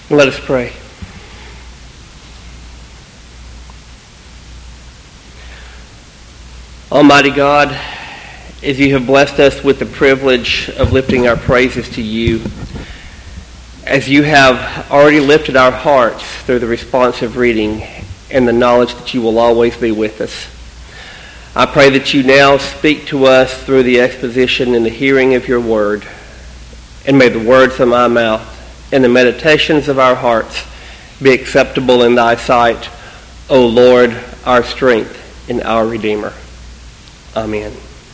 Let us pray. Almighty God, as you have blessed us with the privilege of lifting our praises to you, as you have already lifted our hearts through the responsive reading and the knowledge that you will always be with us, I pray that you now speak to us through the exposition and the hearing of your word, and may the words of my mouth and the meditations of our hearts be acceptable in thy sight, O Lord, our strength and our Redeemer. Amen.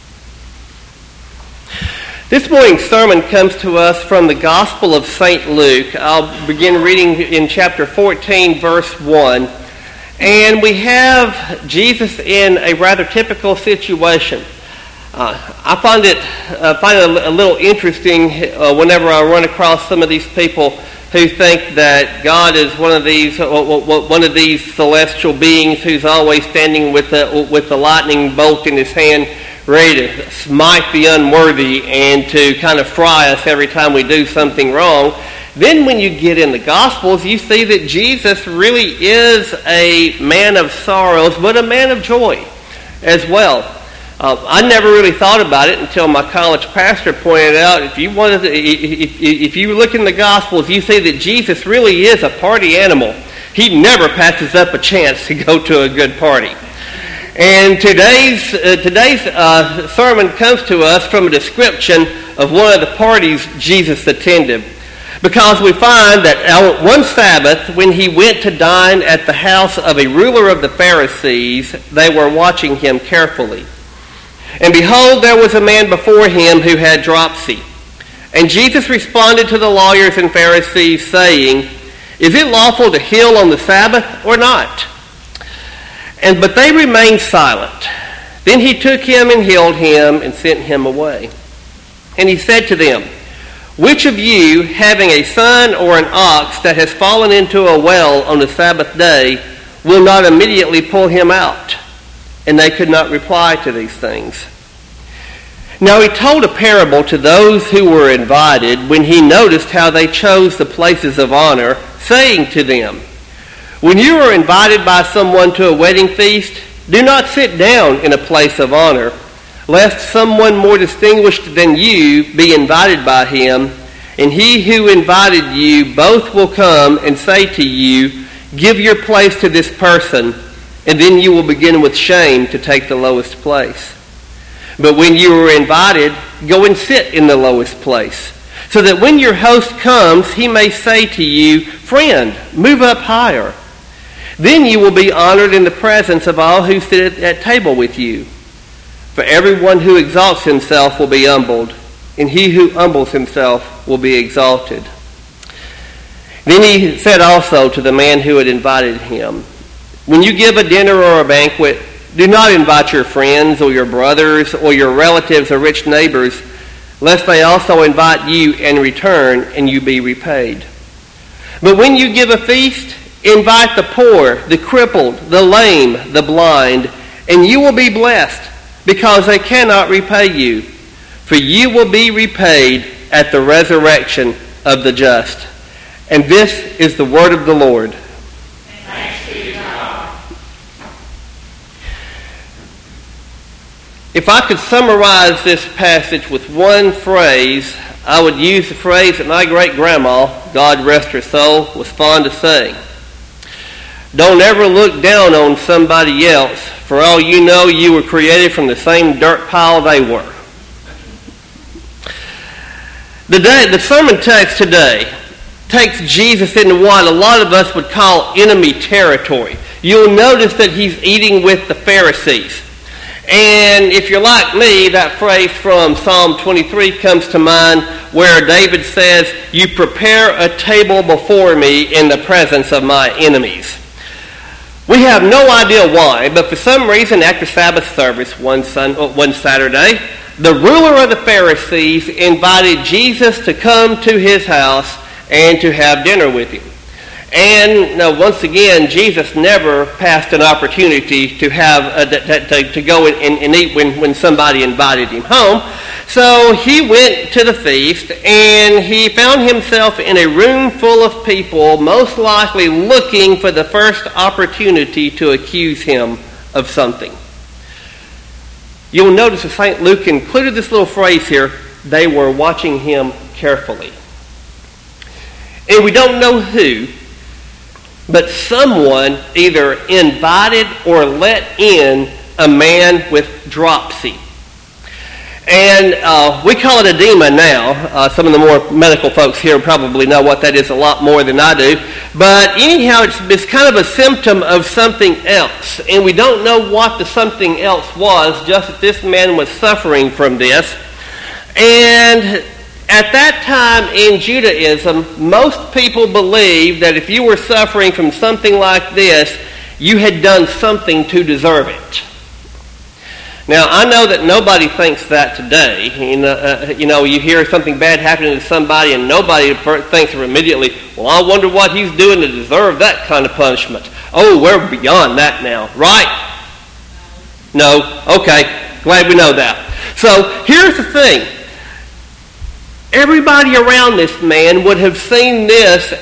This morning's sermon comes to us from the Gospel of St. Luke. I'll begin reading in chapter 14, verse 1. And we have Jesus in a rather typical situation. I find it a little interesting whenever I run across some of these people who think that God is one of these celestial beings who's always standing with the lightning bolt in his hand, ready to smite the unworthy and to kind of fry us every time we do something wrong. Then when you get in the Gospels, you see that Jesus really is a man of sorrows, but a man of joy as well. I never really thought about it until my college pastor pointed out, if you look in the Gospels, you see that Jesus really is a party animal. He never passes up a chance to go to a good party. And today's sermon comes to us from a description of one of the parties Jesus attended. Because we find that one Sabbath, when he went to dine at the house of a ruler of the Pharisees, they were watching him carefully. And behold, there was a man before him who had dropsy. And Jesus responded to the lawyers and Pharisees, saying, "Is it lawful to heal on the Sabbath or not?" But they remained silent. Then he took him and healed him and sent him away. And he said to them, "Which of you, having a son or an ox that has fallen into a well on the Sabbath day, will not immediately pull him out?" And they could not reply to these things. Now he told a parable to those who were invited when he noticed how they chose the places of honor, saying to them, "When you are invited by someone to a wedding feast, do not sit down in a place of honor, lest someone more distinguished than you be invited by him, and he who invited you both will come and say to you, 'Give your place to this person,' and then you will begin with shame to take the lowest place. But when you are invited, go and sit in the lowest place, so that when your host comes, he may say to you, 'Friend, move up higher.' Then you will be honored in the presence of all who sit at table with you. For everyone who exalts himself will be humbled, and he who humbles himself will be exalted." Then he said also to the man who had invited him, "When you give a dinner or a banquet, do not invite your friends or your brothers or your relatives or rich neighbors, lest they also invite you in return and you be repaid. But when you give a feast, invite the poor, the crippled, the lame, the blind, and you will be blessed, because they cannot repay you, for you will be repaid at the resurrection of the just." And this is the word of the Lord. Thanks be to God. If I could summarize this passage with one phrase, I would use the phrase that my great-grandma, God rest her soul, was fond of saying. Don't ever look down on somebody else. For all you know, you were created from the same dirt pile they were. The sermon text today takes Jesus into what a lot of us would call enemy territory. You'll notice that he's eating with the Pharisees. And if you're like me, that phrase from Psalm 23 comes to mind, where David says, "You prepare a table before me in the presence of my enemies." We have no idea why, but for some reason after Sabbath service one Saturday, the ruler of the Pharisees invited Jesus to come to his house and to have dinner with him. And once again, Jesus never passed an opportunity to have to go and eat when somebody invited him home. So he went to the feast, and he found himself in a room full of people, most likely looking for the first opportunity to accuse him of something. You'll notice that St. Luke included this little phrase here, they were watching him carefully. And we don't know who, but someone either invited or let in a man with dropsy. And we call it edema now. Some of the more medical folks here probably know what that is a lot more than I do. But anyhow, it's kind of a symptom of something else. And we don't know what the something else was, just that this man was suffering from this. And at that time in Judaism, most people believed that if you were suffering from something like this, you had done something to deserve it. Now, I know that nobody thinks that today. You hear something bad happening to somebody and nobody thinks immediately, well, I wonder what he's doing to deserve that kind of punishment. Oh, we're beyond that now, right? No? Okay. Glad we know that. So, here's the thing. Everybody around this man would have seen this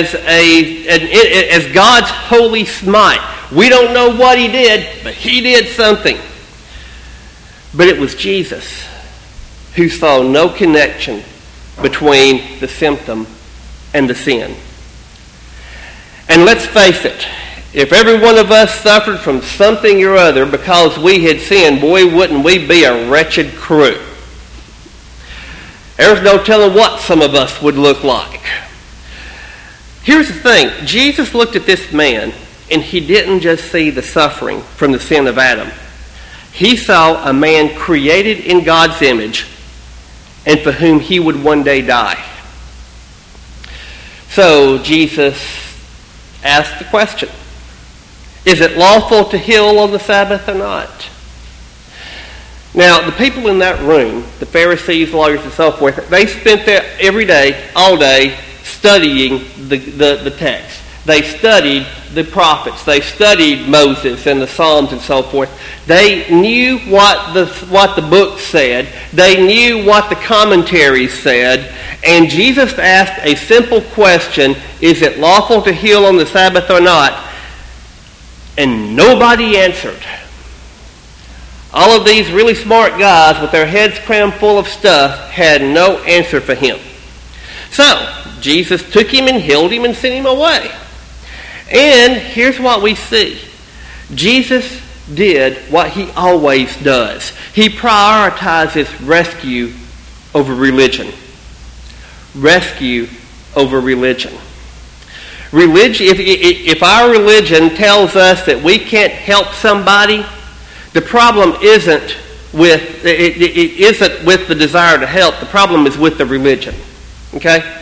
as God's holy smite. We don't know what he did, but he did something. But it was Jesus who saw no connection between the symptom and the sin. And let's face it, if every one of us suffered from something or other because we had sinned, boy, wouldn't we be a wretched crew. There's no telling what some of us would look like. Here's the thing. Jesus looked at this man, and he didn't just see the suffering from the sin of Adam. He saw a man created in God's image and for whom he would one day die. So Jesus asked the question, is it lawful to heal on the Sabbath or not? Now, the people in that room, the Pharisees, lawyers, and so forth, they spent there every day, all day, studying the text. They studied the prophets. They studied Moses and the Psalms and so forth. They knew what the book said. They knew what the commentaries said. And Jesus asked a simple question, is it lawful to heal on the Sabbath or not? And nobody answered. All of these really smart guys with their heads crammed full of stuff had no answer for him. So, Jesus took him and healed him and sent him away. And here's what we see. Jesus did what he always does. He prioritizes rescue over religion. Rescue over religion. If our religion tells us that we can't help somebody, the problem isn't with the desire to help. The problem is with the religion. Okay?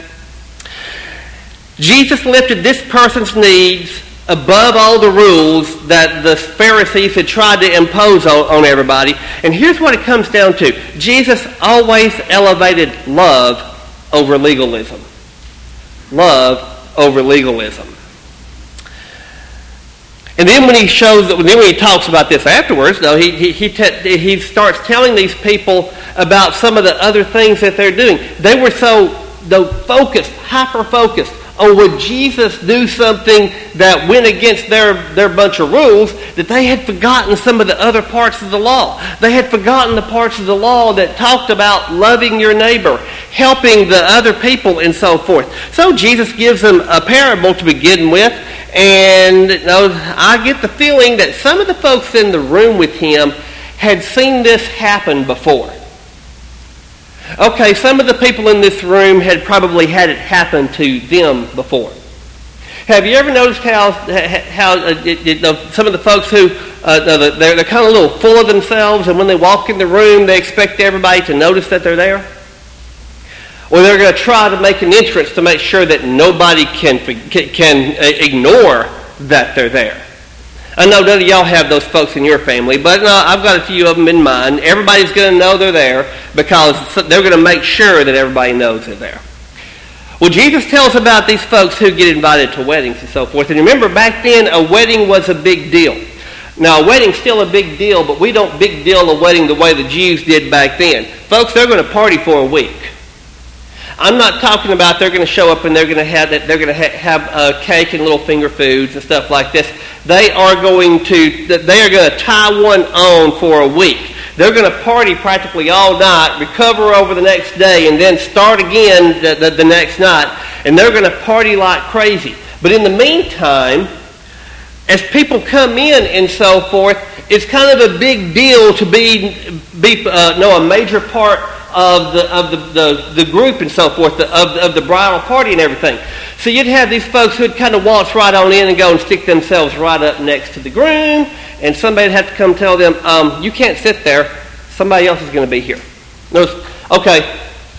Jesus lifted this person's needs above all the rules that the Pharisees had tried to impose on everybody. And here's what it comes down to. Jesus always elevated love over legalism. Love over legalism. And then when he talks about this afterwards, though, he starts telling these people about some of the other things that they're doing. They were so focused, hyper-focused on would Jesus do something that went against their bunch of rules that they had forgotten some of the other parts of the law. They had forgotten the parts of the law that talked about loving your neighbor, helping the other people, and so forth. So Jesus gives them a parable to begin with. And I get the feeling that some of the folks in the room with him had seen this happen before. Okay, some of the people in this room had probably had it happen to them before. Have you ever noticed how some of the folks who they're kind of a little full of themselves, and when they walk in the room, they expect everybody to notice that they're there? Or they're going to try to make an entrance to make sure that nobody can ignore that they're there. I know none of y'all have those folks in your family, but no, I've got a few of them in mind. Everybody's going to know they're there because they're going to make sure that everybody knows they're there. Well, Jesus tells about these folks who get invited to weddings and so forth. And remember, back then, a wedding was a big deal. Now, a wedding's still a big deal, but we don't big deal a wedding the way the Jews did back then. Folks, they're going to party for a week. I'm not talking about they're going to show up and they're going to have cake and little finger foods and stuff like this. They are going to tie one on for a week. They're going to party practically all night, recover over the next day, and then start again the next night. And they're going to party like crazy. But in the meantime, as people come in and so forth, it's kind of a big deal to be a major part of the group and so forth, of the bridal party and everything. So you'd have these folks who'd kind of waltz right on in and go and stick themselves right up next to the groom, and somebody'd have to come tell them, you can't sit there, somebody else is going to be here. Okay,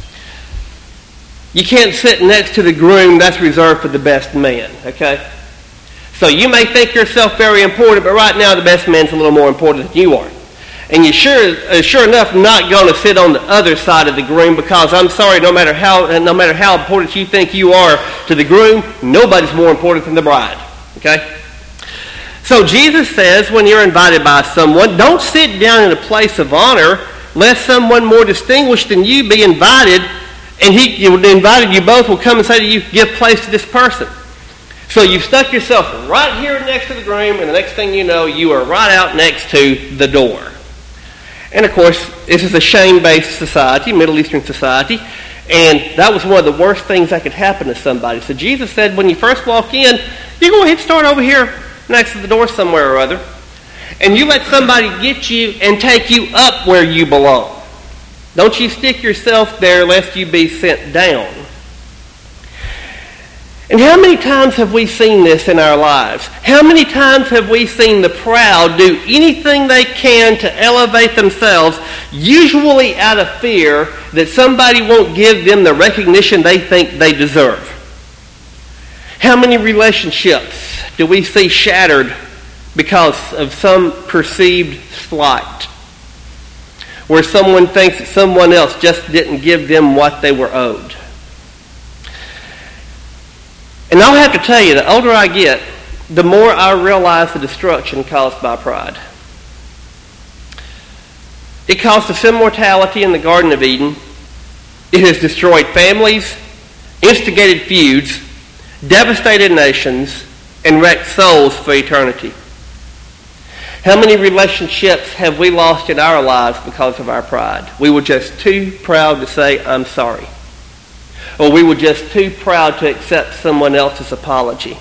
you can't sit next to the groom, that's reserved for the best man, okay? So you may think yourself very important, but right now the best man's a little more important than you are. And you're sure enough not going to sit on the other side of the groom, because I'm sorry, no matter how important you think you are to the groom, nobody's more important than the bride. Okay? So Jesus says when you're invited by someone, don't sit down in a place of honor lest someone more distinguished than you be invited, and he invited you both will come and say to you, give place to this person. So you've stuck yourself right here next to the groom, and the next thing you know, you are right out next to the door. And of course, this is a shame-based society, Middle Eastern society, and that was one of the worst things that could happen to somebody. So Jesus said, when you first walk in, you go ahead and start over here next to the door somewhere or other, and you let somebody get you and take you up where you belong. Don't you stick yourself there lest you be sent down. And how many times have we seen this in our lives? How many times have we seen the proud do anything they can to elevate themselves, usually out of fear that somebody won't give them the recognition they think they deserve? How many relationships do we see shattered because of some perceived slight, where someone thinks that someone else just didn't give them what they were owed? And I'll have to tell you, the older I get, the more I realize the destruction caused by pride. It caused us immortality in the Garden of Eden. It has destroyed families, instigated feuds, devastated nations, and wrecked souls for eternity. How many relationships have we lost in our lives because of our pride? We were just too proud to say, I'm sorry. Or we were just too proud to accept someone else's apology.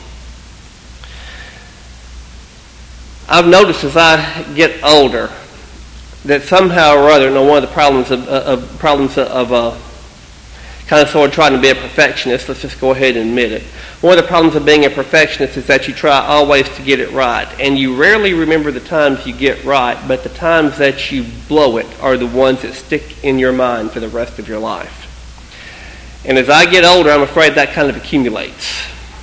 I've noticed as I get older that somehow or other, one of the problems of kind of sort of trying to be a perfectionist, let's just go ahead and admit it. One of the problems of being a perfectionist is that you try always to get it right. And you rarely remember the times you get right, but the times that you blow it are the ones that stick in your mind for the rest of your life. And as I get older, I'm afraid that kind of accumulates.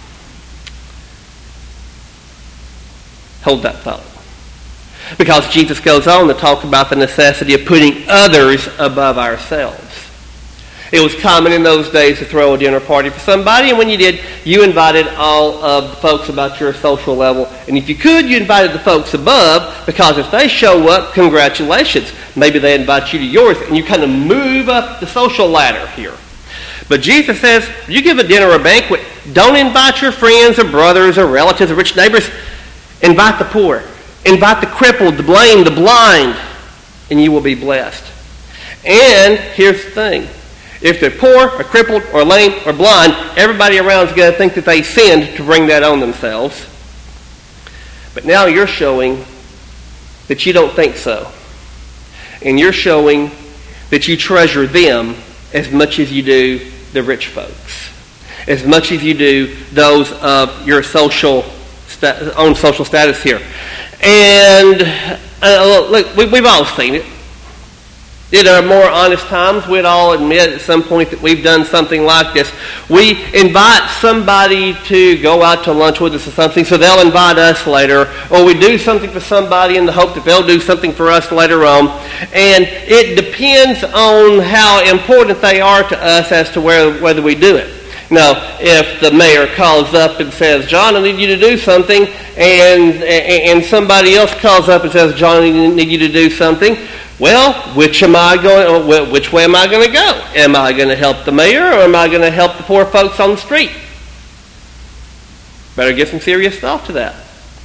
Hold that thought. Because Jesus goes on to talk about the necessity of putting others above ourselves. It was common in those days to throw a dinner party for somebody, and when you did, you invited all of the folks about your social level. And if you could, you invited the folks above, because if they show up, congratulations. Maybe they invite you to yours, and you kind of move up the social ladder here. But Jesus says, you give a dinner or a banquet, don't invite your friends or brothers or relatives or rich neighbors. Invite the poor. Invite the crippled, the lame, the blind, and you will be blessed. And here's the thing. If they're poor or crippled or lame or blind, everybody around is going to think that they sinned to bring that on themselves. But now you're showing that you don't think so. And you're showing that you treasure them as much as you do the rich folks, as much as you do those of your own social status here. And look, we've all seen it. In our more honest times, we'd all admit at some point that we've done something like this. We invite somebody to go out to lunch with us or something, so they'll invite us later. Or we do something for somebody in the hope that they'll do something for us later on. And it depends on how important they are to us as to whether we do it. Now, if the mayor calls up and says, John, I need you to do something, and somebody else calls up and says, John, I need you to do something, well, which way am I going to go? Am I going to help the mayor, or am I going to help the poor folks on the street? Better give some serious thought to that.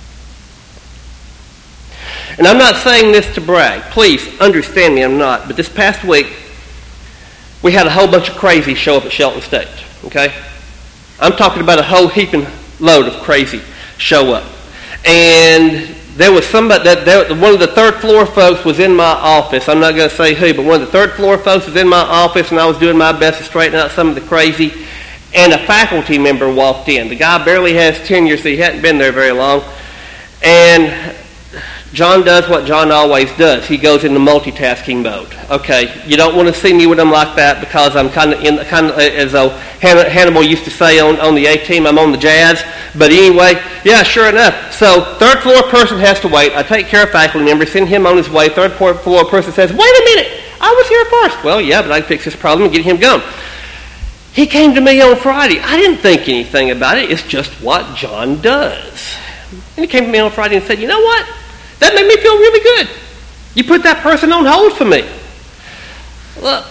And I'm not saying this to brag. Please understand me, I'm not. But this past week, we had a whole bunch of crazy show up at Shelton State. Okay? I'm talking about a whole heaping load of crazy show up. And there was somebody, one of the third floor folks was in my office. I'm not going to say who, but one of the third floor folks was in my office, and I was doing my best to straighten out some of the crazy. And a faculty member walked in. The guy barely has tenure, so he hadn't been there very long. And John does what John always does. He goes into multitasking mode. Okay, you don't want to see me when I'm like that, because I'm kind of as though Hannibal used to say on the A-Team, I'm on the Jazz. But anyway, yeah, sure enough. So third floor person has to wait. I take care of faculty member, send him on his way. Third floor person says, wait a minute, I was here first. Well, yeah, but I can fix this problem and get him going. He came to me on Friday. I didn't think anything about it. It's just what John does. And he came to me on Friday and said, you know what? That made me feel really good. You put that person on hold for me. Look,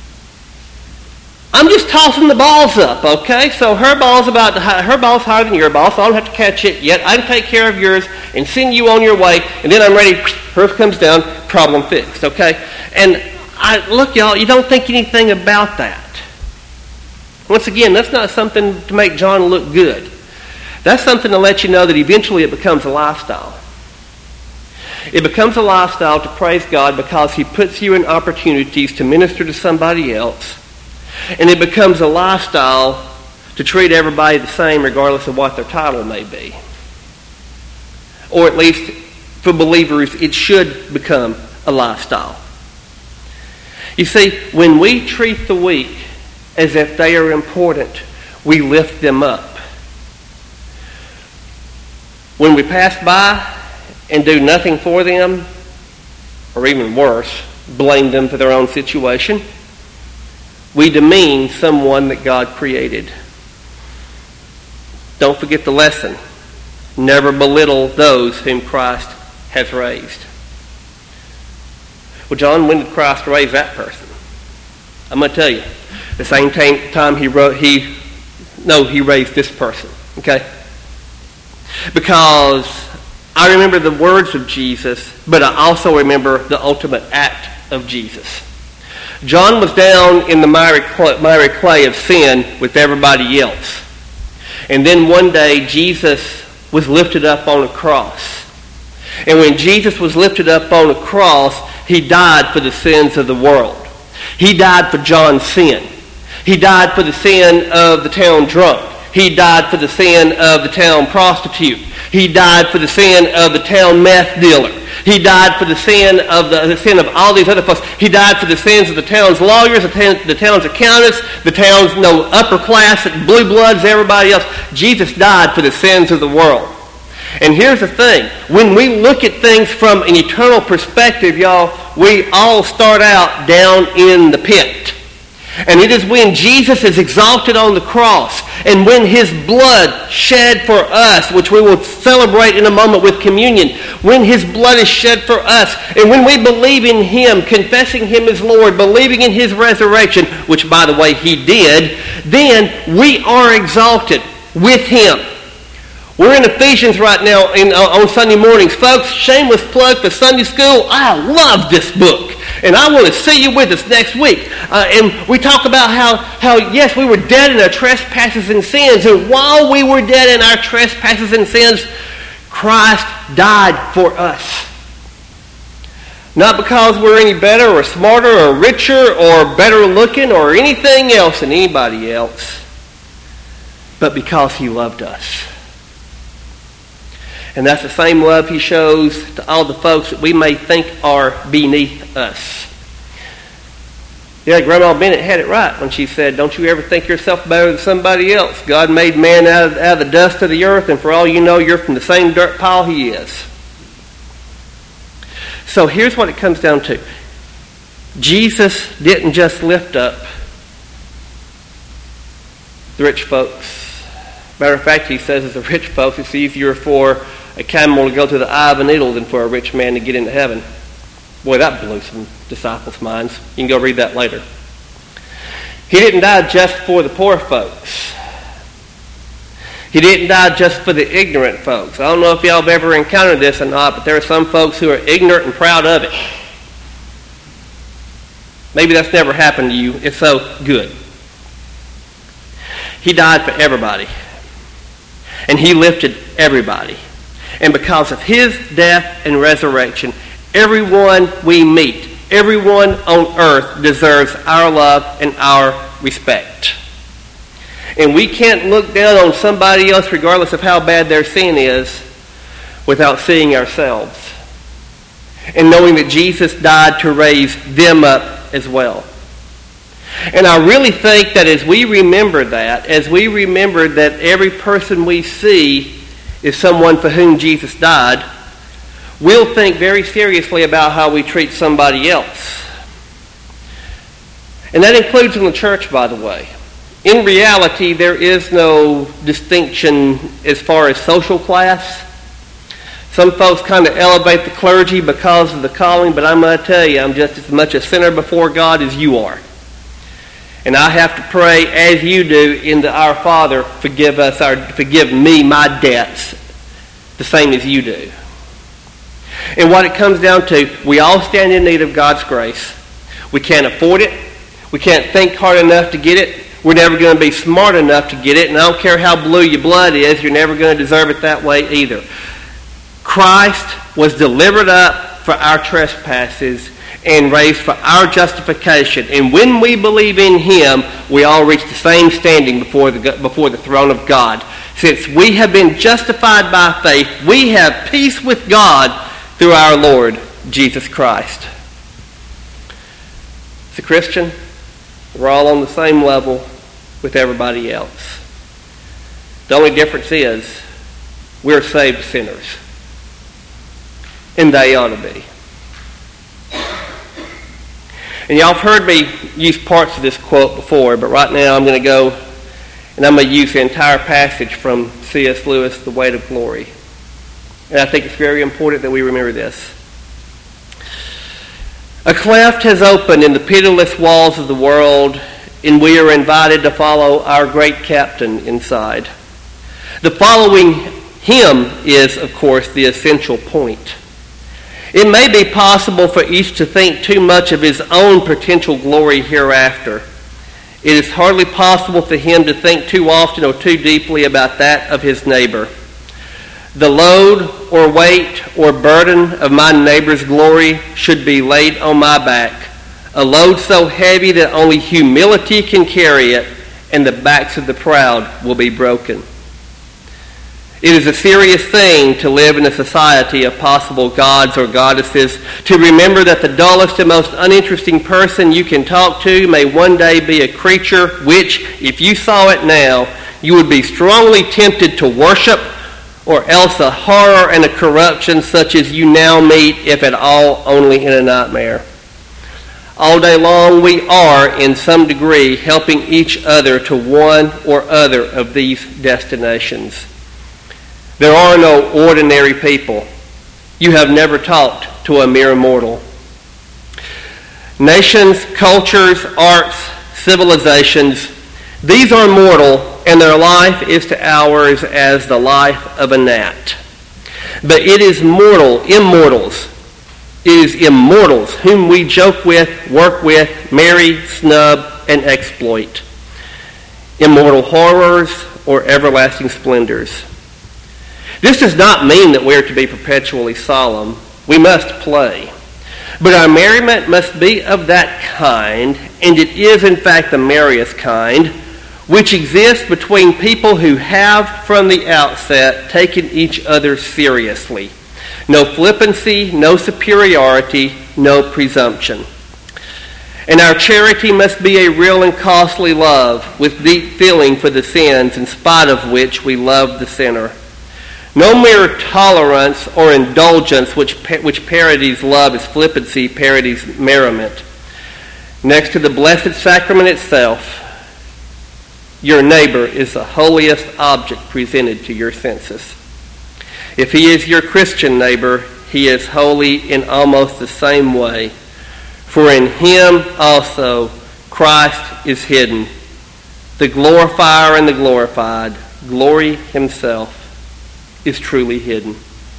I'm just tossing the balls up, okay? So her ball's higher than your ball, so I don't have to catch it yet. I can take care of yours and send you on your way, and then I'm ready. Hers comes down, problem fixed, okay? And look, y'all, you don't think anything about that. Once again, that's not something to make John look good. That's something to let you know that eventually it becomes a lifestyle. It becomes a lifestyle to praise God because He puts you in opportunities to minister to somebody else. And it becomes a lifestyle to treat everybody the same regardless of what their title may be. Or at least for believers, it should become a lifestyle. You see, when we treat the weak as if they are important, we lift them up. When we pass by and do nothing for them, or even worse, blame them for their own situation, we demean someone that God created. Don't forget the lesson. Never belittle those whom Christ has raised. Well, John, when did Christ raise that person? I'm going to tell you. The same time he raised this person. Okay? Because I remember the words of Jesus, but I also remember the ultimate act of Jesus. John was down in the miry clay of sin with everybody else. And then one day, Jesus was lifted up on a cross. And when Jesus was lifted up on a cross, He died for the sins of the world. He died for John's sin. He died for the sin of the town drunk. He died for the sin of the town prostitute. He died for the sin of the town meth dealer. He died for the sin of all these other folks. He died for the sins of the town's lawyers, the town's accountants, the town's upper class, blue bloods, everybody else. Jesus died for the sins of the world. And here's the thing. When we look at things from an eternal perspective, y'all, we all start out down in the pit. And it is when Jesus is exalted on the cross and when His blood shed for us, which we will celebrate in a moment with communion, when His blood is shed for us, and when we believe in Him, confessing Him as Lord, believing in His resurrection, which, by the way, He did, then we are exalted with Him. We're in Ephesians right now on Sunday mornings. Folks, shameless plug for Sunday school. I love this book. And I want to see you with us next week. And we talk about how, yes, we were dead in our trespasses and sins. And while we were dead in our trespasses and sins, Christ died for us. Not because we're any better or smarter or richer or better looking or anything else than anybody else, but because He loved us. And that's the same love He shows to all the folks that we may think are beneath us. Yeah, Grandma Bennett had it right when she said, don't you ever think yourself better than somebody else. God made man out of the dust of the earth, and for all you know, you're from the same dirt pile He is. So here's what it comes down to. Jesus didn't just lift up the rich folks. Matter of fact, he says as the rich folks, it's easier for a camel to go to the eye of a needle than for a rich man to get into heaven. Boy, that blew some disciples' minds. You can go read that later. He didn't die just for the poor folks. He didn't die just for the ignorant folks. I don't know if y'all have ever encountered this or not, but there are some folks who are ignorant and proud of it. Maybe that's never happened to you. If so, good. He died for everybody. And he lifted everybody. And because of his death and resurrection, everyone we meet, everyone on earth deserves our love and our respect. And we can't look down on somebody else, regardless of how bad their sin is, without seeing ourselves. And knowing that Jesus died to raise them up as well. And I really think that as we remember that, as we remember that every person we see is someone for whom Jesus died, we'll think very seriously about how we treat somebody else. And that includes in the church, by the way. In reality, there is no distinction as far as social class. Some folks kind of elevate the clergy because of the calling, but I'm going to tell you, I'm just as much a sinner before God as you are. And I have to pray as you do into our Father, forgive me my debts, the same as you do. And what it comes down to, we all stand in need of God's grace. We can't afford it. We can't think hard enough to get it. We're never going to be smart enough to get it. And I don't care how blue your blood is, you're never going to deserve it that way either. Christ was delivered up for our trespasses and raised for our justification. And when we believe in him, we all reach the same standing before the throne of God. Since we have been justified by faith, we have peace with God through our Lord Jesus Christ. As a Christian, we're all on the same level with everybody else. The only difference is we're saved sinners. And they ought to be. And y'all have heard me use parts of this quote before, but right now I'm going to go and I'm going to use the entire passage from C.S. Lewis, The Weight of Glory. And I think it's very important that we remember this. A cleft has opened in the pitiless walls of the world, and we are invited to follow our great captain inside. The following him is, of course, the essential point. It may be possible for each to think too much of his own potential glory hereafter. It is hardly possible for him to think too often or too deeply about that of his neighbor. The load or weight or burden of my neighbor's glory should be laid on my back, a load so heavy that only humility can carry it, and the backs of the proud will be broken. It is a serious thing to live in a society of possible gods or goddesses, to remember that the dullest and most uninteresting person you can talk to may one day be a creature which, if you saw it now, you would be strongly tempted to worship, or else a horror and a corruption such as you now meet, if at all, only in a nightmare. All day long we are, in some degree, helping each other to one or other of these destinations. There are no ordinary people. You have never talked to a mere mortal. Nations, cultures, arts, civilizations, these are mortal, and their life is to ours as the life of a gnat. But it is immortals. It is immortals whom we joke with, work with, marry, snub, and exploit. Immortal horrors or everlasting splendors. This does not mean that we are to be perpetually solemn. We must play. But our merriment must be of that kind, and it is in fact the merriest kind, which exists between people who have from the outset taken each other seriously. No flippancy, no superiority, no presumption. And our charity must be a real and costly love, with deep feeling for the sins, in spite of which we love the sinner. No mere tolerance or indulgence which parodies love as flippancy parodies merriment. Next to the Blessed Sacrament itself, your neighbor is the holiest object presented to your senses. If he is your Christian neighbor, he is holy in almost the same way. For in him also Christ is hidden, the glorifier and the glorified. Glory himself is truly hidden.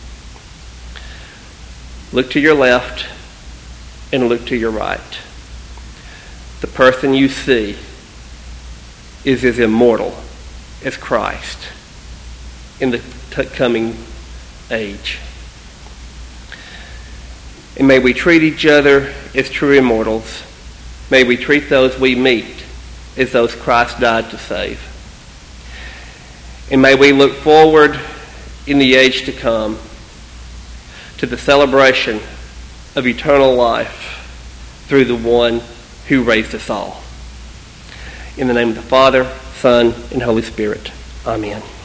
Look to your left and look to your right. The person you see is as immortal as Christ in the coming age. And may we treat each other as true immortals. May we treat those we meet as those Christ died to save. And may we look forward in the age to come to the celebration of eternal life through the one who raised us all. In the name of the Father, Son, and Holy Spirit. Amen.